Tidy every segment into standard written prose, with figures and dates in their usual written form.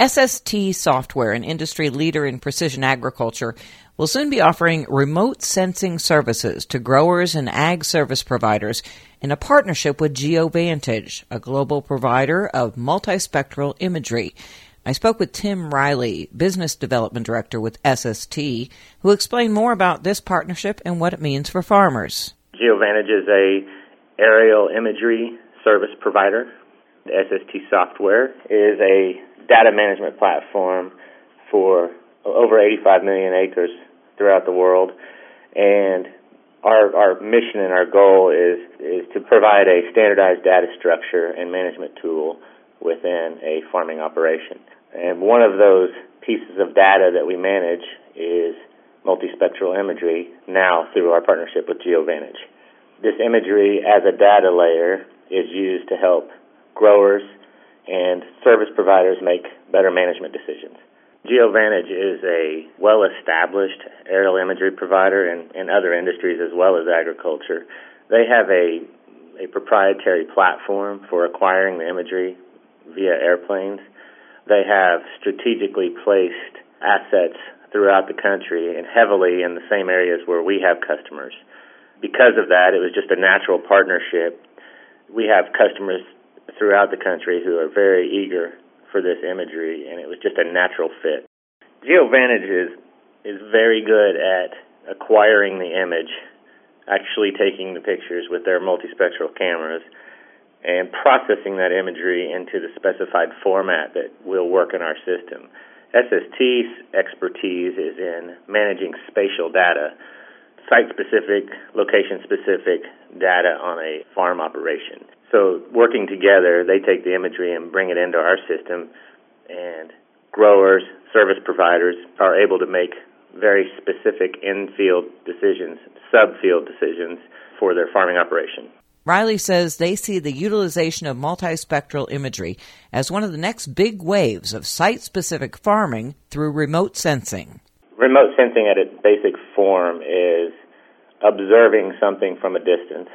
SST Software, an industry leader in precision agriculture, will soon be offering remote sensing services to growers and ag service providers in a partnership with GeoVantage, a global provider of multispectral imagery. I spoke with Tim Riley, Business Development Director with SST, who explained more about this partnership and what it means for farmers. GeoVantage is a aerial imagery service provider. The SST Software is a data management platform for over 85 million acres throughout the world, and our mission and our goal is to provide a standardized data structure and management tool within a farming operation. And one of those pieces of data that we manage is multispectral imagery, now through our partnership with GeoVantage. This imagery as a data layer is used to help growers and service providers make better management decisions. GeoVantage is a well-established aerial imagery provider in other industries as well as agriculture. They have a proprietary platform for acquiring the imagery via airplanes. They have strategically placed assets throughout the country and heavily in the same areas where we have customers. Because of that, it was just a natural partnership. We have customers throughout the country who are very eager for this imagery, and it was just a natural fit. GeoVantage is very good at acquiring the image, actually taking the pictures with their multispectral cameras, and processing that imagery into the specified format that will work in our system. SST's expertise is in managing spatial data, site-specific, location-specific data on a farm operation. So working together, they take the imagery and bring it into our system, and growers, service providers are able to make very specific in-field decisions, sub-field decisions for their farming operation. Riley says they see the utilization of multispectral imagery as one of the next big waves of site-specific farming through remote sensing. Remote sensing at its basic form is observing something from a distance.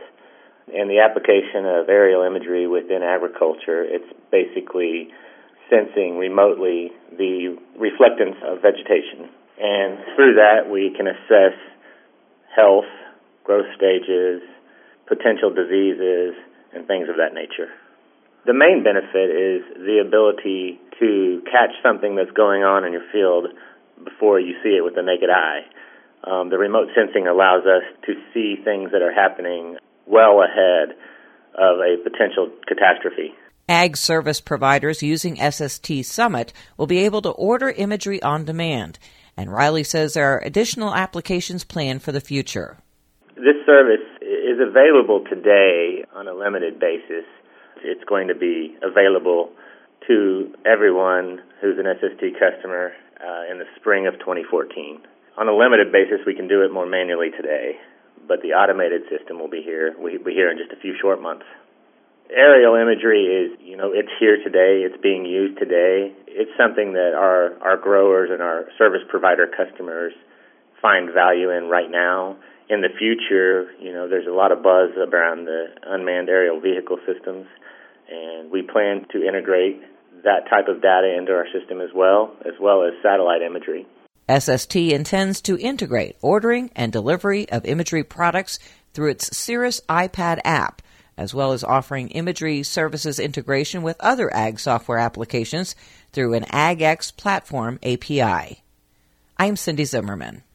In the application of aerial imagery within agriculture, it's basically sensing remotely the reflectance of vegetation. And through that, we can assess health, growth stages, potential diseases, and things of that nature. The main benefit is the ability to catch something that's going on in your field before you see it with the naked eye. The remote sensing allows us to see things that are happening well ahead of a potential catastrophe. Ag service providers using SST Summit will be able to order imagery on demand, and Riley says there are additional applications planned for the future. This service is available today on a limited basis. It's going to be available to everyone who's an SST customer in the spring of 2014. On a limited basis, we can do it more manually today, but the automated system will be here. We'll be here in just a few short months. Aerial imagery is, it's here today. It's being used today. It's something that our growers and our service provider customers find value in right now. In the future, there's a lot of buzz around the unmanned aerial vehicle systems, and we plan to integrate that type of data into our system as well as satellite imagery. SST intends to integrate ordering and delivery of imagery products through its Cirrus iPad app, as well as offering imagery services integration with other ag software applications through an AgX platform API. I'm Cindy Zimmerman.